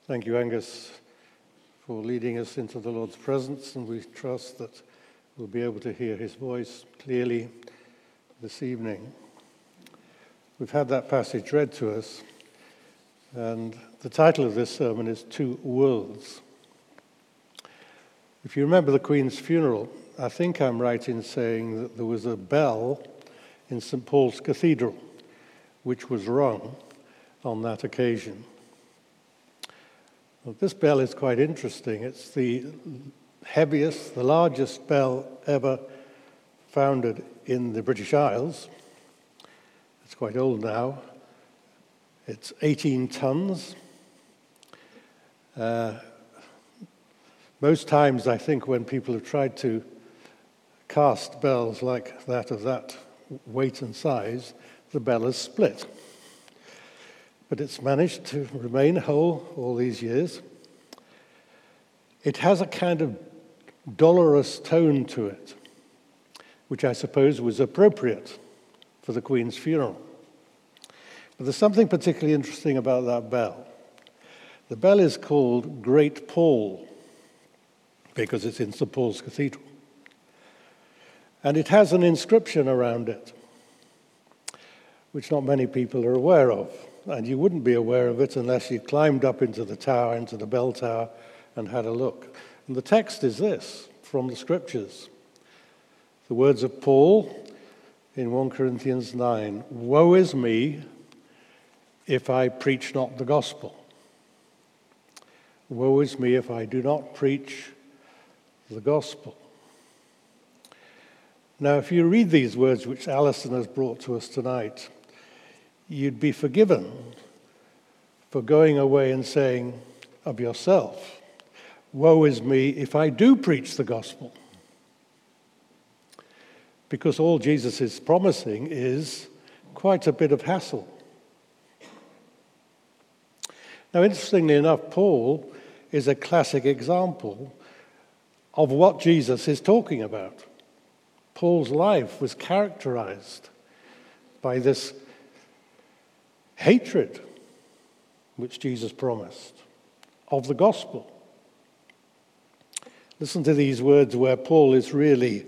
Thank you, Angus, for leading us into the Lord's presence, and we trust that we'll be able to hear his voice clearly this evening. We've had that passage read to us, and the title of this sermon is Two Worlds. If you remember the Queen's funeral, I think I'm right in saying that there was a bell in St. Paul's Cathedral, which was rung on that occasion. Well, this bell is quite interesting. It's the heaviest, the largest bell ever founded in the British Isles. It's quite old now. It's 18 tons. Most times, I think, when people have tried to cast bells like that of that weight and size, the bell has split. But it's managed to remain whole all these years. It has a kind of dolorous tone to it, which I suppose was appropriate for the Queen's funeral. But there's something particularly interesting about that bell. The bell is called Great Paul because it's in St. Paul's Cathedral. And it has an inscription around it, which not many people are aware of. And you wouldn't be aware of it unless you climbed up into the tower, into the bell tower, and had a look. And the text is this, from the Scriptures. The words of Paul in 1 Corinthians 9, "Woe is me if I preach not the gospel. Woe is me if I do not preach the gospel." Now, if you read these words which Alison has brought to us tonight, you'd be forgiven for going away and saying of yourself, "Woe is me if I do preach the gospel." Because all Jesus is promising is quite a bit of hassle. Now, interestingly enough, Paul is a classic example of what Jesus is talking about. Paul's life was characterized by this hatred which Jesus promised of the gospel. Listen to these words where Paul is really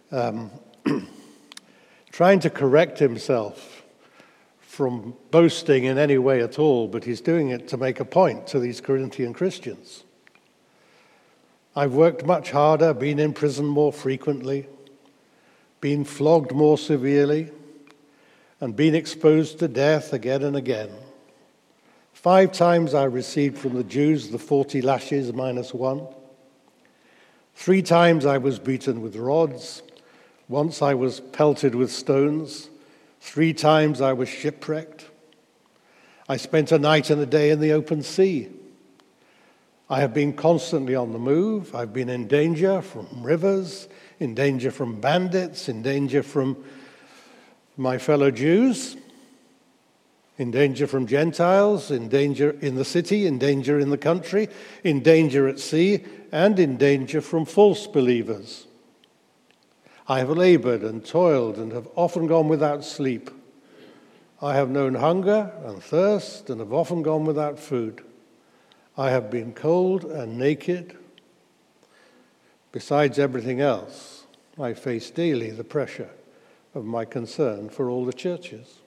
trying to correct himself from boasting in any way at all, but he's doing it to make a point to these Corinthian Christians. "I've worked much harder, been in prison more frequently, been flogged more severely, and been exposed to death again and again. 5 times I received from the Jews the 40 lashes minus 1. 3 times I was beaten with rods. Once I was pelted with stones. 3 times I was shipwrecked. I spent a night and a day in the open sea. I have been constantly on the move. I've been in danger from rivers, in danger from bandits, in danger from my fellow Jews, in danger from Gentiles, in danger in the city, in danger in the country, in danger at sea, and in danger from false believers. I have labored and toiled and have often gone without sleep. I have known hunger and thirst and have often gone without food. I have been cold and naked. Besides everything else, I face daily the pressure of my concern for all the churches."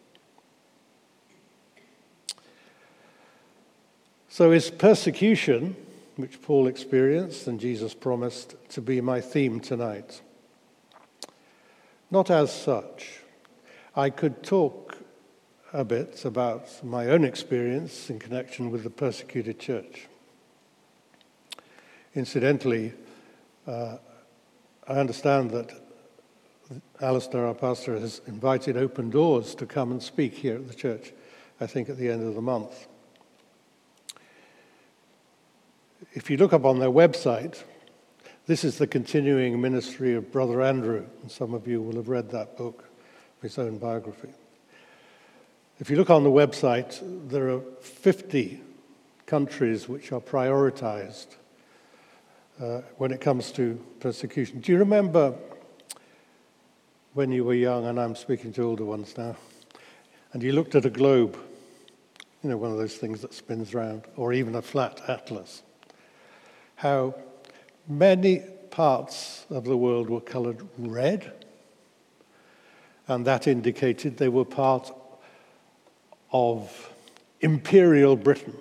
So is persecution, which Paul experienced and Jesus promised, to be my theme tonight? Not as such. I could talk a bit about my own experience in connection with the persecuted church. Incidentally, I understand that Alistair, our pastor, has invited Open Doors to come and speak here at the church, I think at the end of the month. If you look up on their website, this is the continuing ministry of Brother Andrew, and some of you will have read that book, his own biography. If you look on the website, there are 50 countries which are prioritized when it comes to persecution. Do you remember when you were young, and I'm speaking to older ones now, and you looked at a globe one of those things that spins round, or even a flat atlas, how many parts of the world were colored red, and that indicated they were part of Imperial Britain.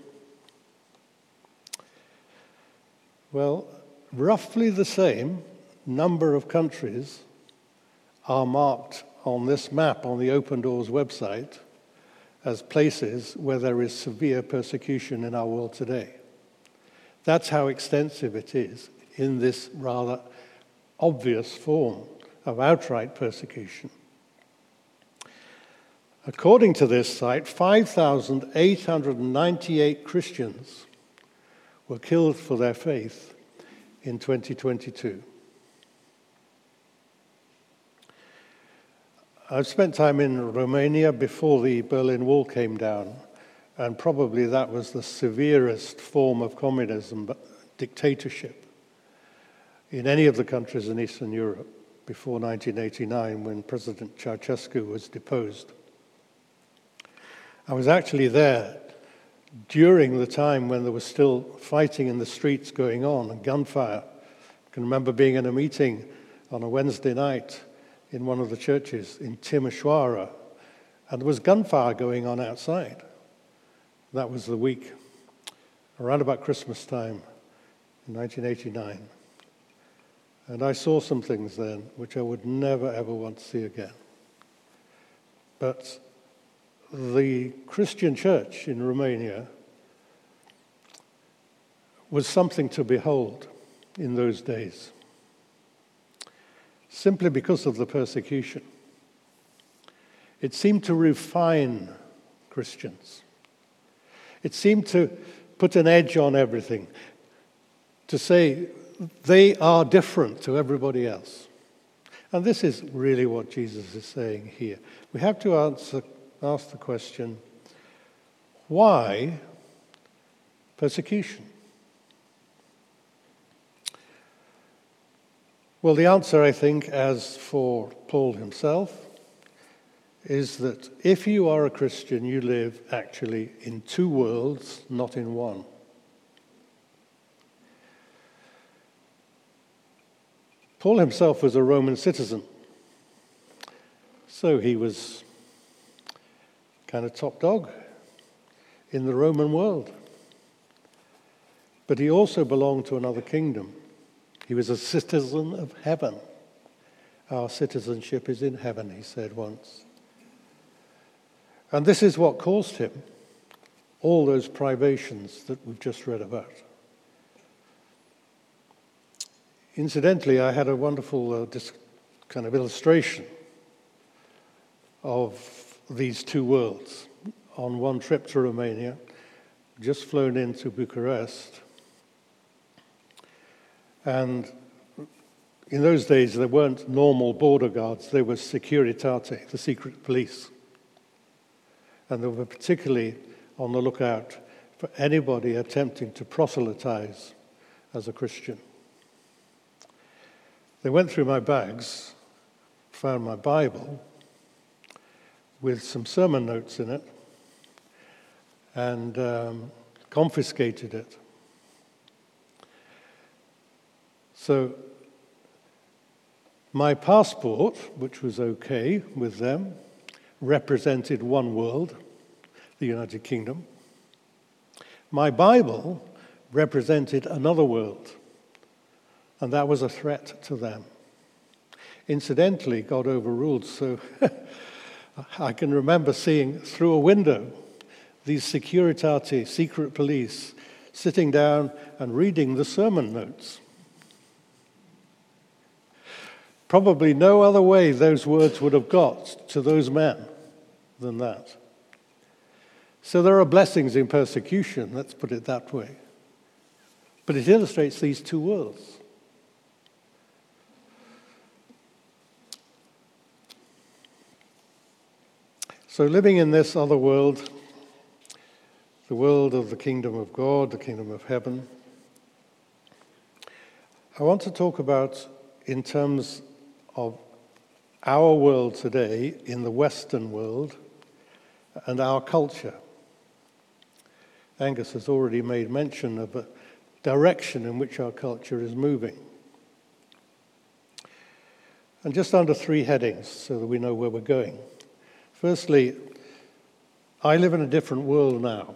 Well, roughly the same number of countries are marked on this map on the Open Doors website as places where there is severe persecution in our world today. That's how extensive it is in this rather obvious form of outright persecution. According to this site, 5,898 Christians were killed for their faith in 2022. I've spent time in Romania before the Berlin Wall came down, and probably that was the severest form of communism, dictatorship, in any of the countries in Eastern Europe before 1989, when President Ceausescu was deposed. I was actually there during the time when there was still fighting in the streets going on and gunfire. I can remember being in a meeting on a Wednesday night in one of the churches in Timișoara, and there was gunfire going on outside. That was the week, around about Christmas time in 1989. And I saw some things then which I would never, ever want to see again. But the Christian church in Romania was something to behold in those days, simply because of the persecution. It seemed to refine Christians. It seemed to put an edge on everything, to say they are different to everybody else. And this is really what Jesus is saying here. We have to ask the question, why persecution? Well, the answer, I think, as for Paul himself, is that if you are a Christian, you live actually in two worlds, not in one. Paul himself was a Roman citizen, so he was kind of top dog in the Roman world. But he also belonged to another kingdom. He was a citizen of heaven. Our citizenship is in heaven, he said once. And this is what caused him all those privations that we've just read about. Incidentally, I had a wonderful kind of illustration of these two worlds on one trip to Romania, just flown into Bucharest. And in those days, there weren't normal border guards, they were Securitate, the secret police. And they were particularly on the lookout for anybody attempting to proselytize as a Christian. They went through my bags, found my Bible with some sermon notes in it, and confiscated it. So my passport, which was okay with them, represented one world, the United Kingdom. My Bible represented another world, and that was a threat to them. Incidentally, God overruled, so I can remember seeing through a window these Securitate, secret police, sitting down and reading the sermon notes. Probably no other way those words would have got to those men than that. So there are blessings in persecution, let's put it that way. But it illustrates these two worlds. So living in this other world, the world of the kingdom of God, the kingdom of heaven, I want to talk about in terms of our world today, in the Western world, and our culture. Angus has already made mention of a direction in which our culture is moving. And just under 3 headings so that we know where we're going. Firstly, I live in a different world now.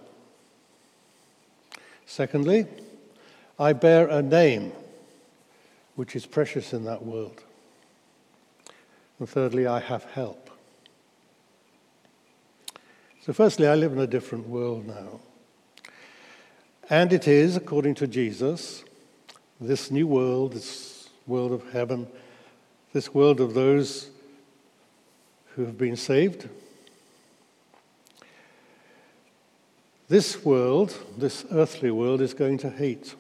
Secondly, I bear a name which is precious in that world. And thirdly, I have help. So firstly, I live in a different world now. And it is, according to Jesus, this new world, this world of heaven, this world of those who have been saved. This world, this earthly world, is going to hate.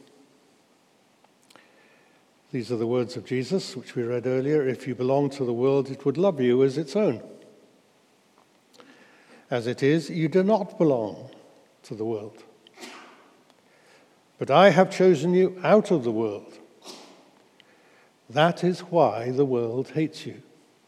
These are the words of Jesus, which we read earlier. If you belong to the world, it would love you as its own. As it is, you do not belong to the world. But I have chosen you out of the world. That is why the world hates you.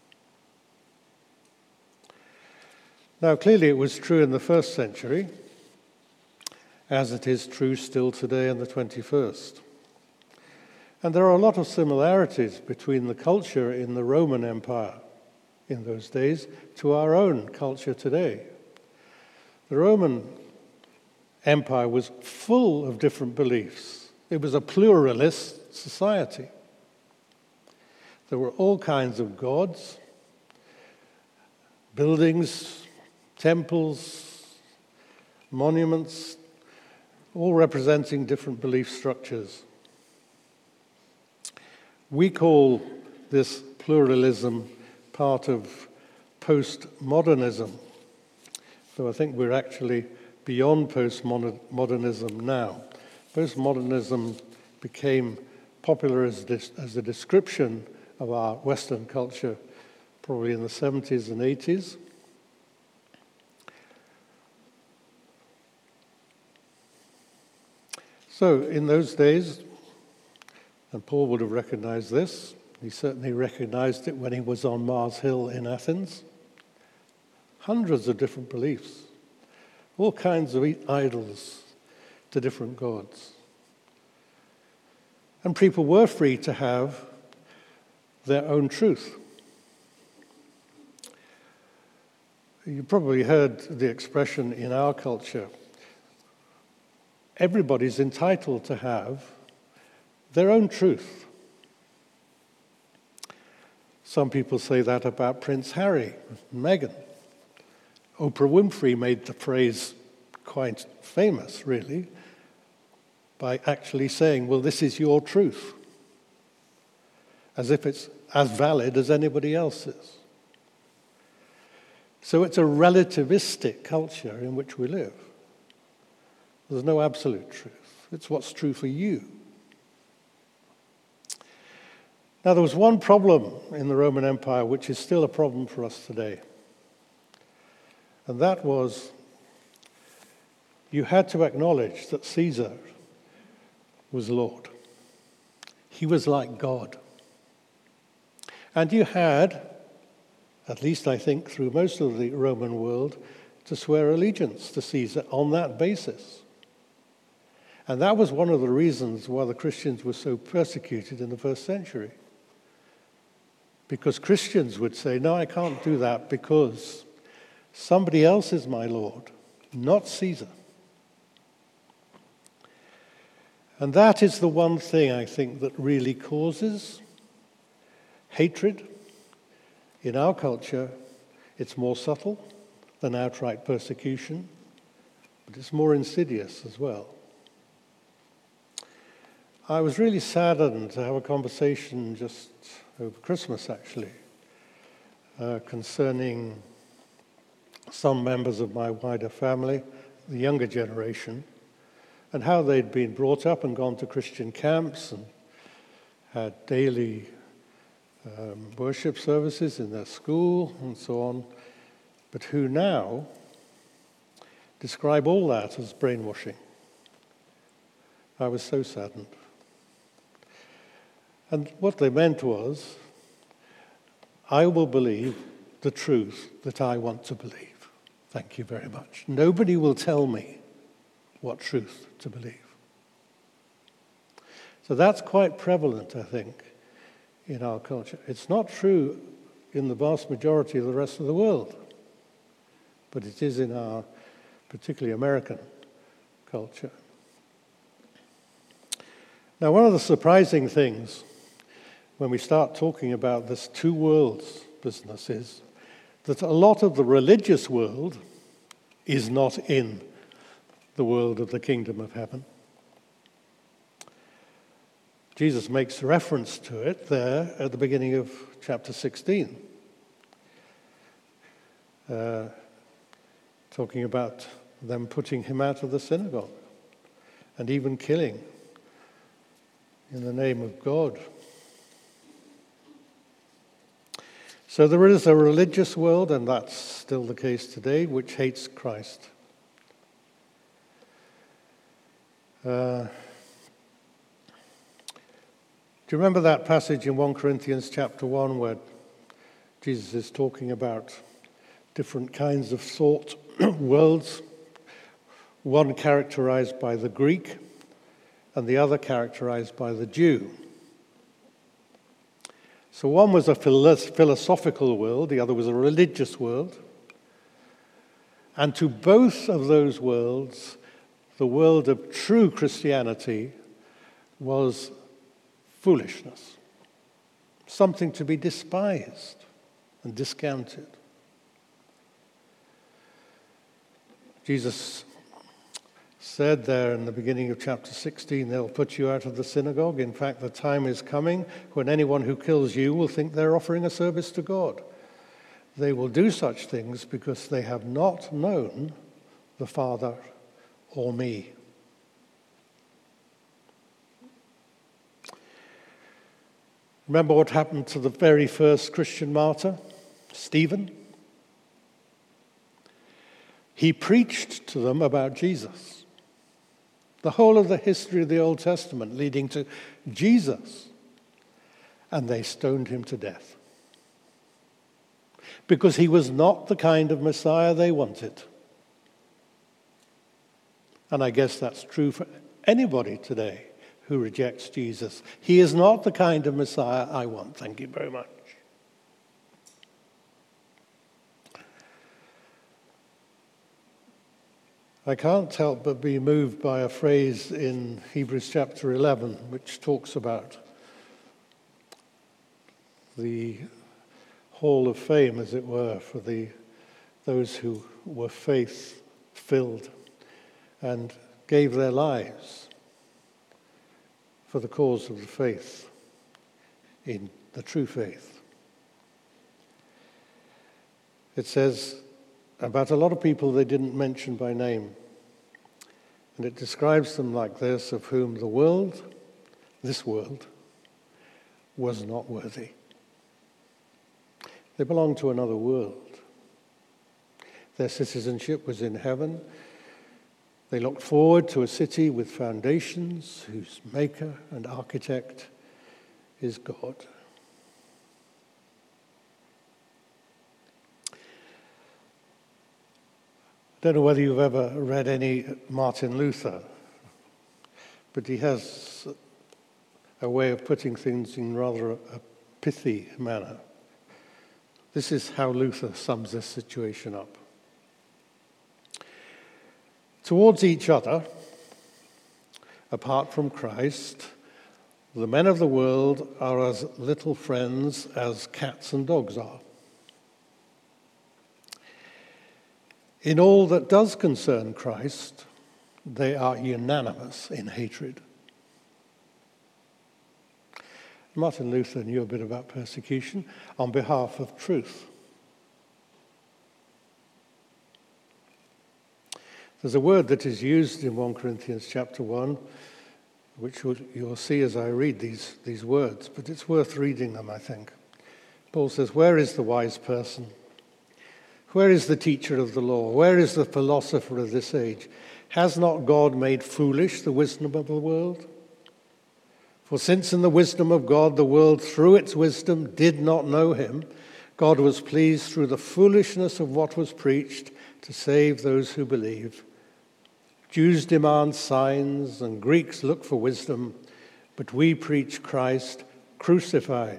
Now, clearly it was true in the first century, as it is true still today in the 21st. And there are a lot of similarities between the culture in the Roman Empire in those days to our own culture today. The Roman Empire was full of different beliefs. It was a pluralist society. There were all kinds of gods, buildings, temples, monuments, all representing different belief structures. We call this pluralism part of postmodernism, so I think we're actually beyond postmodernism now. Postmodernism became popular as a description of our Western culture probably in the 70s and 80s. So in those days, and Paul would have recognized this, he certainly recognized it when he was on Mars Hill in Athens, hundreds of different beliefs, all kinds of idols to different gods. And people were free to have their own truth. You probably heard the expression in our culture, everybody's entitled to have their own truth. Some people say that about Prince Harry and Meghan. Oprah Winfrey made the phrase quite famous, really, by actually saying, well, this is your truth, as if it's as valid as anybody else's. So it's a relativistic culture in which we live. There's no absolute truth. It's what's true for you. Now, there was one problem in the Roman Empire which is still a problem for us today. And that was you had to acknowledge that Caesar was Lord. He was like God. And you had, at least I think through most of the Roman world, to swear allegiance to Caesar on that basis. And that was one of the reasons why the Christians were so persecuted in the first century. Because Christians would say, no, I can't do that because somebody else is my Lord, not Caesar. And that is the one thing I think that really causes hatred in our culture. It's more subtle than outright persecution, but it's more insidious as well. I was really saddened to have a conversation just over Christmas, actually, concerning some members of my wider family, the younger generation, and how they'd been brought up and gone to Christian camps and had daily worship services in their school and so on, but who now describe all that as brainwashing. I was so saddened. And what they meant was, I will believe the truth that I want to believe. Thank you very much. Nobody will tell me what truth to believe. So that's quite prevalent, I think, in our culture. It's not true in the vast majority of the rest of the world, but it is in our particularly American culture. Now, one of the surprising things when we start talking about this two worlds business is that a lot of the religious world is not in the world of the kingdom of heaven. Jesus makes reference to it there at the beginning of chapter 16, talking about them putting him out of the synagogue and even killing in the name of God. So there is a religious world, and that's still the case today, which hates Christ. Do you remember that passage in 1 Corinthians chapter 1 where Jesus is talking about different kinds of thought worlds, one characterized by the Greek and the other characterized by the Jew? So one was a philosophical world, the other was a religious world. And to both of those worlds, the world of true Christianity was foolishness, something to be despised and discounted. Jesus said there in the beginning of chapter 16, they'll put you out of the synagogue. In fact, the time is coming when anyone who kills you will think they're offering a service to God. They will do such things because they have not known the Father or me. Remember what happened to the very first Christian martyr, Stephen? He preached to them about Jesus. The whole of the history of the Old Testament leading to Jesus. And they stoned him to death. Because he was not the kind of Messiah they wanted. And I guess that's true for anybody today who rejects Jesus. He is not the kind of Messiah I want. Thank you very much. I can't help but be moved by a phrase in Hebrews chapter 11, which talks about the hall of fame, as it were, for those who were faith-filled and gave their lives for the cause of the faith, in the true faith. It says about a lot of people they didn't mention by name. And it describes them like this, of whom the world, this world, was not worthy. They belonged to another world. Their citizenship was in heaven. They looked forward to a city with foundations, whose maker and architect is God. I don't know whether you've ever read any Martin Luther, but he has a way of putting things in rather a pithy manner. This is how Luther sums this situation up. Towards each other, apart from Christ, the men of the world are as little friends as cats and dogs are. In all that does concern Christ, they are unanimous in hatred. Martin Luther knew a bit about persecution on behalf of truth. There's a word that is used in 1 Corinthians chapter 1, which you'll see as I read these words, but it's worth reading them, I think. Paul says, "Where is the wise person? Where is the teacher of the law? Where is the philosopher of this age? Has not God made foolish the wisdom of the world? For since in the wisdom of God the world through its wisdom did not know him, God was pleased through the foolishness of what was preached to save those who believe. Jews demand signs and Greeks look for wisdom, but we preach Christ crucified.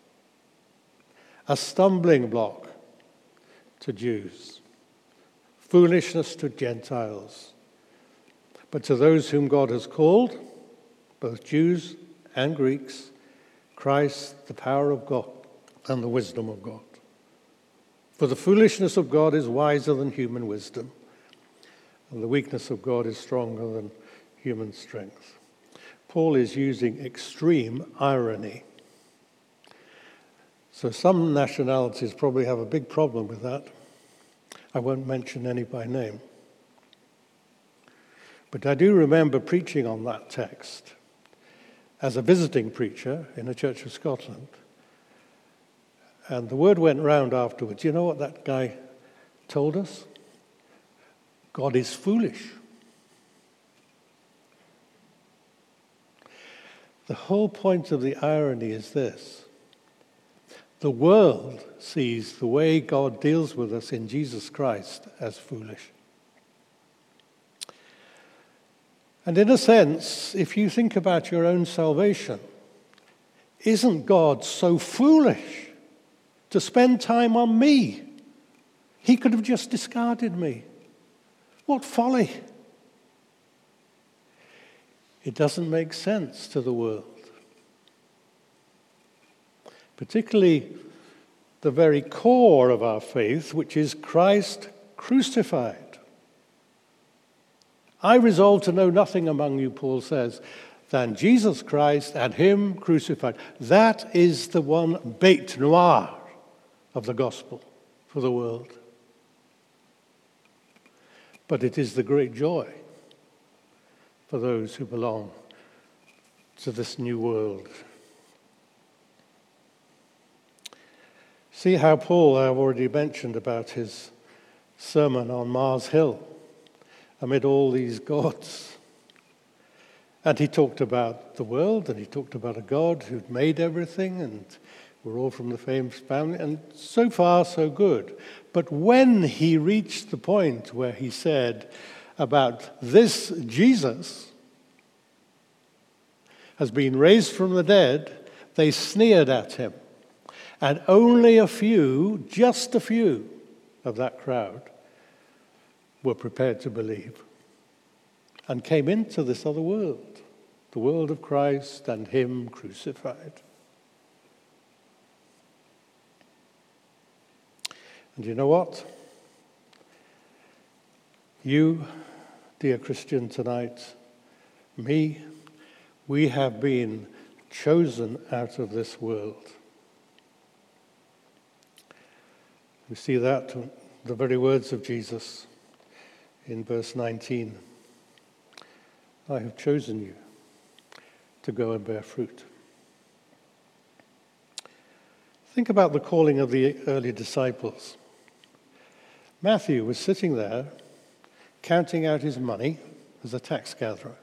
A stumbling block to Jews, foolishness to Gentiles. But to those whom God has called, both Jews and Greeks, Christ, the power of God and the wisdom of God. For the foolishness of God is wiser than human wisdom, and the weakness of God is stronger than human strength. Paul is using extreme irony. So some nationalities probably have a big problem with that. I won't mention any by name. But I do remember preaching on that text as a visiting preacher in a church of Scotland. And the word went round afterwards. You know what that guy told us? God is foolish. The whole point of the irony is this. The world sees the way God deals with us in Jesus Christ as foolish. And in a sense, if you think about your own salvation, isn't God so foolish to spend time on me? He could have just discarded me. What folly! It doesn't make sense to the world. Particularly the very core of our faith, which is Christ crucified. I resolve to know nothing among you, Paul says, than Jesus Christ and him crucified. That is the one bête noire of the gospel for the world. But it is the great joy for those who belong to this new world. See how Paul, I've already mentioned about his sermon on Mars Hill, amid all these gods. And he talked about the world, and he talked about a God who'd made everything, and we're all from the same family, and so far, so good. But when he reached the point where he said about this Jesus has been raised from the dead, they sneered at him. And only a few, just a few of that crowd were prepared to believe and came into this other world, the world of Christ and him crucified. And you know what? You, dear Christian, tonight, me, we have been chosen out of this world. We see that in the very words of Jesus in verse 19. I have chosen you to go and bear fruit. Think about the calling of the early disciples. Matthew was sitting there counting out his money as a tax gatherer.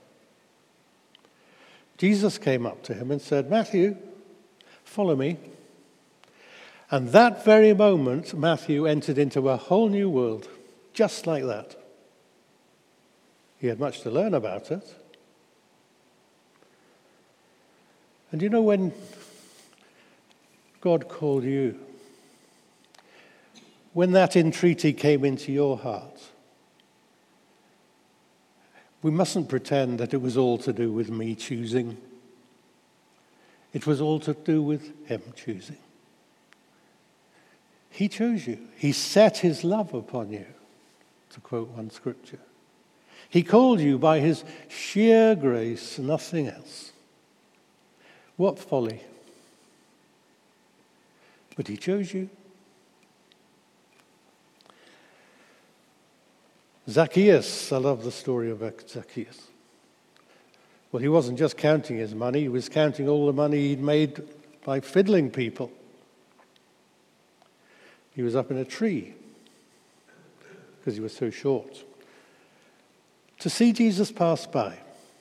Jesus came up to him and said, Matthew, follow me. And that very moment, Matthew entered into a whole new world, just like that. He had much to learn about it. And you know, when God called you, when that entreaty came into your heart, we mustn't pretend that it was all to do with me choosing. It was all to do with him choosing. He chose you. He set his love upon you, to quote one scripture. He called you by his sheer grace, nothing else. What folly. But he chose you. Zacchaeus, I love the story of Zacchaeus. Well, he wasn't just counting his money, he was counting all the money he'd made by fiddling people. He was up in a tree because he was so short to see Jesus pass by.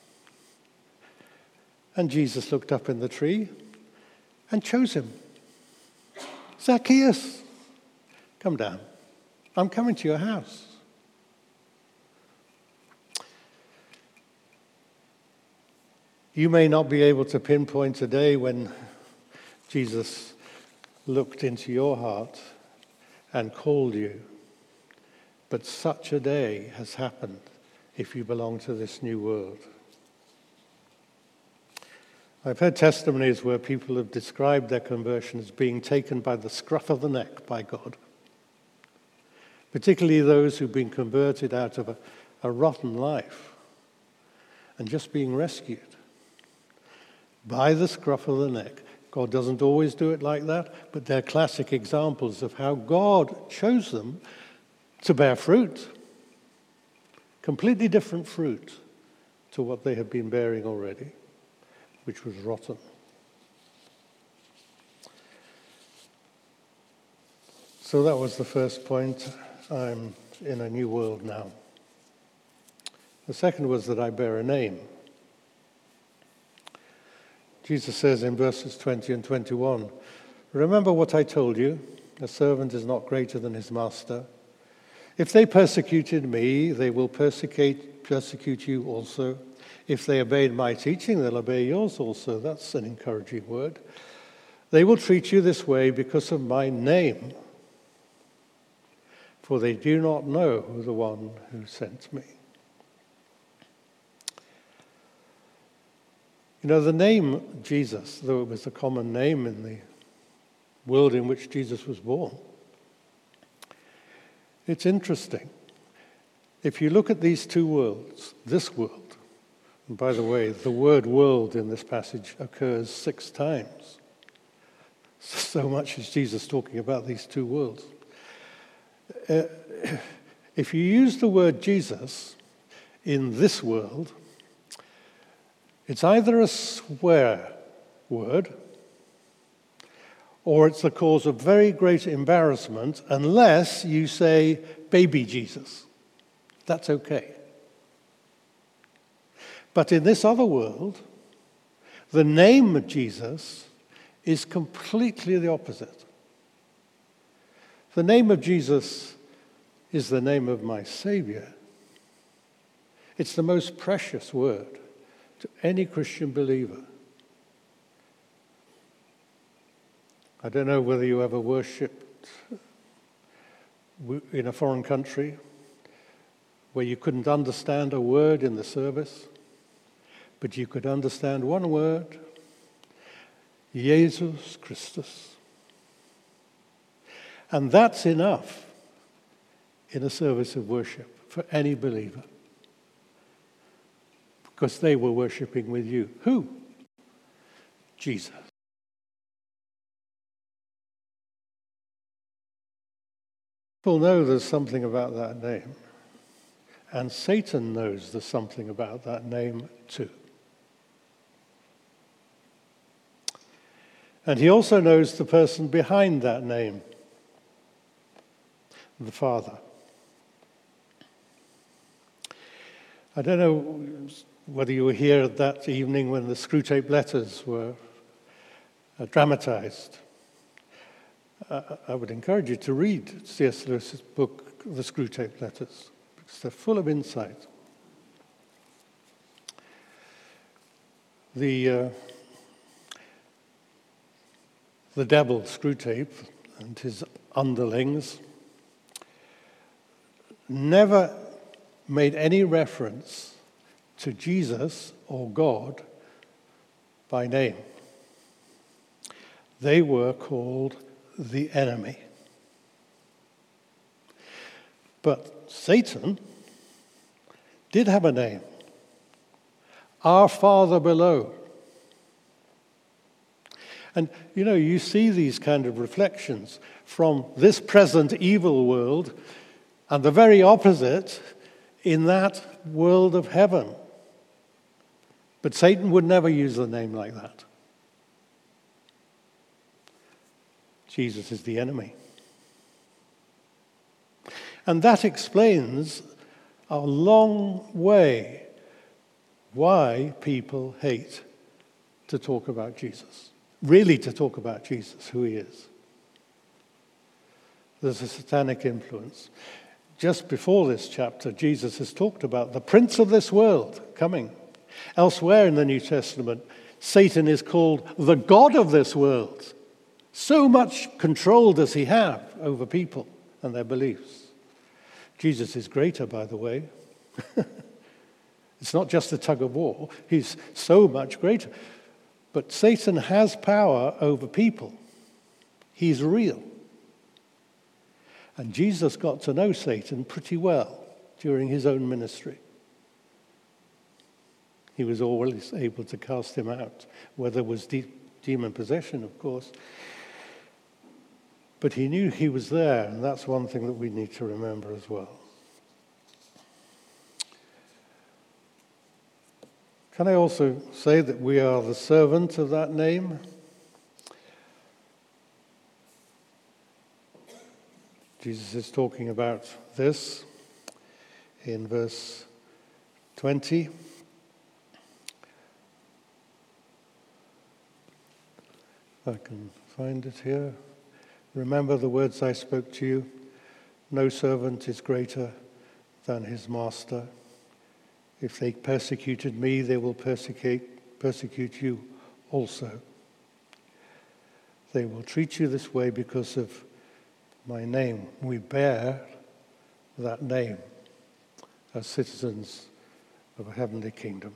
And Jesus looked up in the tree and chose him. Zacchaeus, come down. I'm coming to your house. You may not be able to pinpoint a day when Jesus looked into your heart and called you, but such a day has happened if you belong to this new world. I've heard testimonies where people have described their conversion as being taken by the scruff of the neck by God, particularly those who've been converted out of a rotten life and just being rescued by the scruff of the neck. God doesn't always do it like that, but they're classic examples of how God chose them to bear fruit, completely different fruit to what they had been bearing already, which was rotten. So that was the first point. I'm in a new world now. The second was that I bear a name. Jesus says in verses 20 and 21, "Remember what I told you, a servant is not greater than his master. If they persecuted me, they will persecute you also. If they obeyed my teaching, they'll obey yours also." That's an encouraging word. "They will treat you this way because of my name, for they do not know the one who sent me." You know, the name Jesus, though it was a common name in the world in which Jesus was born, it's interesting. If you look at these two worlds, this world, and by the way, the word world in this passage occurs 6 times. So much is Jesus talking about these two worlds. If you use the word Jesus in this world, it's either a swear word or it's the cause of very great embarrassment unless you say baby Jesus. That's okay. But in this other world, the name of Jesus is completely the opposite. The name of Jesus is the name of my Savior. It's the most precious word to any Christian believer. I don't know whether you ever worshipped in a foreign country where you couldn't understand a word in the service, but you could understand one word, Jesus Christus. And that's enough in a service of worship for any believer, because they were worshiping with you. Who? Jesus. People know there's something about that name, and Satan knows there's something about that name too. And he also knows the person behind that name, the Father. I don't know whether you were here that evening when the Screwtape Letters were dramatized. I would encourage you to read C.S. Lewis's book, The Screwtape Letters, because they're full of insight. The devil, Screwtape, and his underlings never made any reference to Jesus or God by name. They were called the enemy. But Satan did have a name, our Father below. And, you know, you see these kind of reflections from this present evil world and the very opposite in that world of heaven. But Satan would never use a name like that. Jesus is the enemy. And that explains a long way why people hate to talk about Jesus. Really to talk about Jesus, who he is. There's a satanic influence. Just before this chapter, Jesus has talked about the prince of this world coming. Elsewhere in the New Testament, Satan is called the god of this world. So much control does he have over people and their beliefs. Jesus is greater, by the way. It's not just a tug of war. He's so much greater. But Satan has power over people. He's real. And Jesus got to know Satan pretty well during his own ministry. He was always able to cast him out, whether it was demon possession, of course. But he knew he was there, and that's one thing that we need to remember as well. Can I also say that we are the servant of that name? Jesus is talking about this in verse 20. I can find it here. Remember the words I spoke to you. No servant is greater than his master. If they persecuted me, they will persecute you also. They will treat you this way because of my name. We bear that name as citizens of a heavenly kingdom.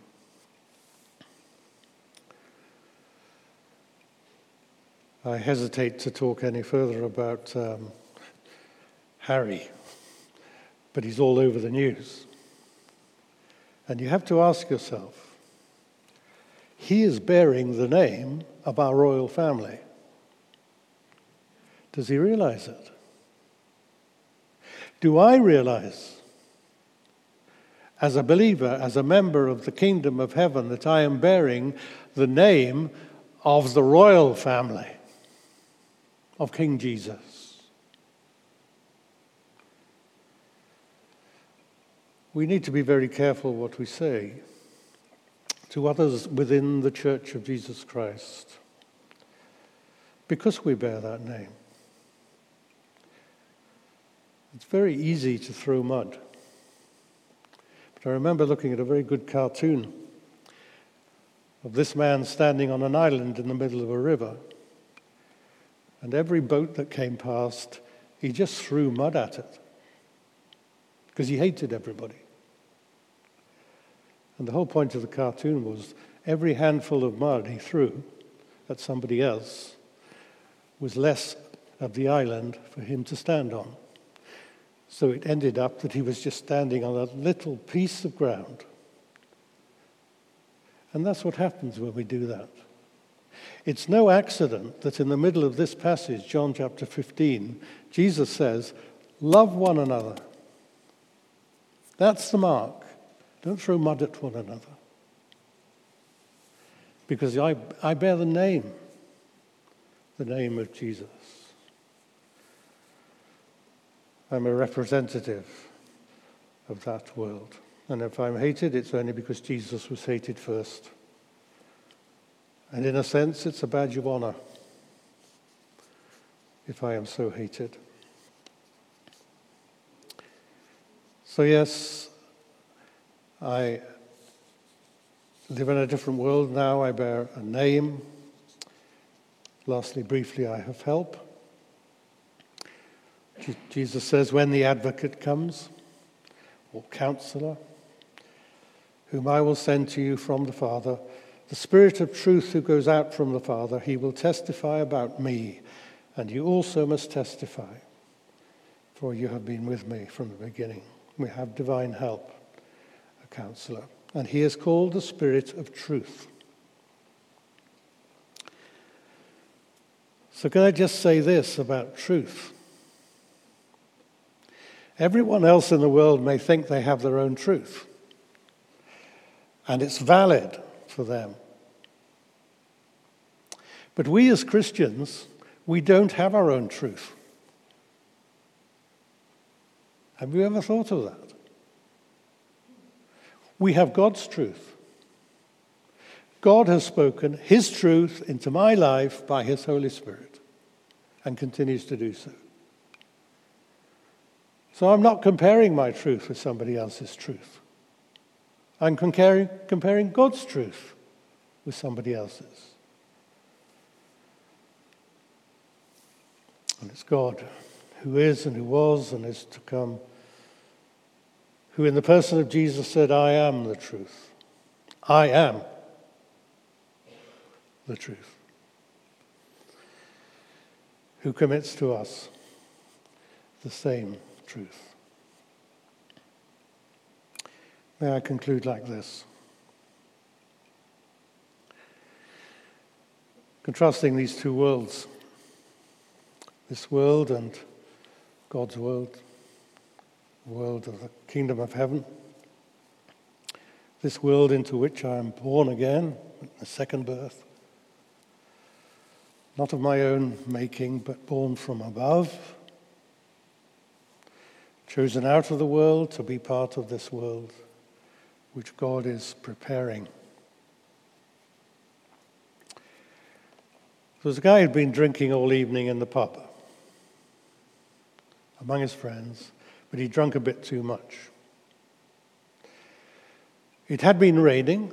I hesitate to talk any further about Harry, but he's all over the news. And you have to ask yourself, he is bearing the name of our royal family. Does he realize it? Do I realize, as a believer, as a member of the kingdom of heaven, that I am bearing the name of the royal family of King Jesus? We need to be very careful what we say to others within the Church of Jesus Christ, because we bear that name. It's very easy to throw mud. But I remember looking at a very good cartoon of this man standing on an island in the middle of a river, and every boat that came past, he just threw mud at it, because he hated everybody. And the whole point of the cartoon was every handful of mud he threw at somebody else was less of the island for him to stand on. So it ended up that he was just standing on a little piece of ground. And that's what happens when we do that. It's no accident that in the middle of this passage, John chapter 15, Jesus says, love one another. That's the mark. Don't throw mud at one another. Because I bear the name of Jesus. I'm a representative of that world. And if I'm hated, it's only because Jesus was hated first. And in a sense, it's a badge of honor if I am so hated. So yes, I live in a different world now. I bear a name. Lastly, briefly, I have help. Jesus says, when the advocate comes, or counselor, whom I will send to you from the Father, the Spirit of truth who goes out from the Father, he will testify about me, and you also must testify, for you have been with me from the beginning. We have divine help, a counselor, and he is called the Spirit of truth. So can I just say this about truth? Everyone else in the world may think they have their own truth, and it's valid for them. But we as Christians, we don't have our own truth. Have you ever thought of that? We have God's truth. God has spoken his truth into my life by his Holy Spirit and continues to do so. So I'm not comparing my truth with somebody else's truth. I'm comparing God's truth with somebody else's. And it's God who is and who was and is to come, who in the person of Jesus said, I am the truth. I am the truth. Who commits to us the same truth. May I conclude like this. Contrasting these two worlds, this world and God's world, the world of the kingdom of heaven, this world into which I am born again, the second birth, not of my own making, but born from above, chosen out of the world to be part of this world, which God is preparing. There was a guy who'd been drinking all evening in the pub among his friends, but he drunk a bit too much. It had been raining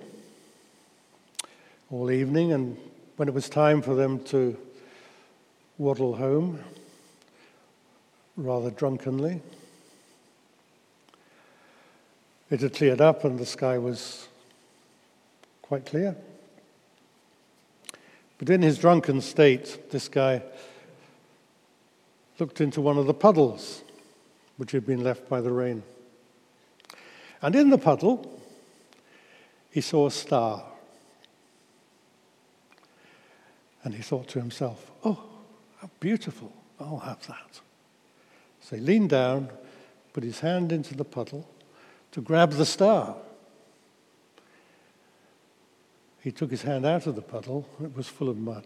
all evening, and when it was time for them to waddle home, rather drunkenly, it had cleared up and the sky was quite clear. But in his drunken state, this guy looked into one of the puddles which had been left by the rain. And in the puddle, he saw a star. And he thought to himself, oh, how beautiful, I'll have that. So he leaned down, put his hand into the puddle to grab the star. He took his hand out of the puddle, and it was full of mud.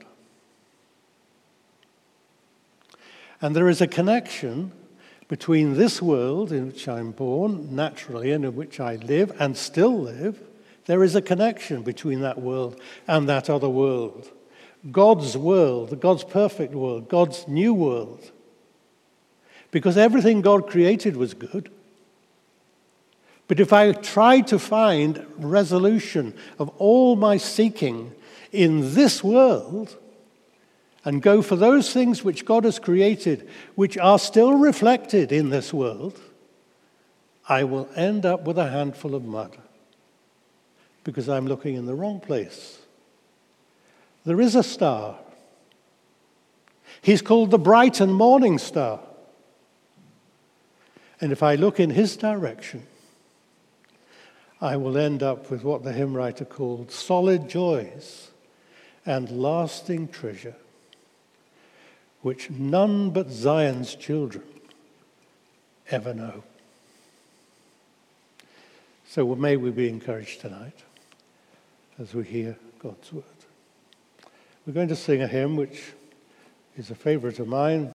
And there is a connection between this world in which I'm born, naturally, and in which I live and still live. There is a connection between that world and that other world. God's world, God's perfect world, God's new world. Because everything God created was good. But if I try to find resolution of all my seeking in this world and go for those things which God has created, which are still reflected in this world, I will end up with a handful of mud because I'm looking in the wrong place. There is a star. He's called the bright and morning star. And if I look in his direction, I will end up with what the hymn writer called solid joys and lasting treasure, which none but Zion's children ever know. So may we be encouraged tonight as we hear God's word. We're going to sing a hymn which is a favorite of mine.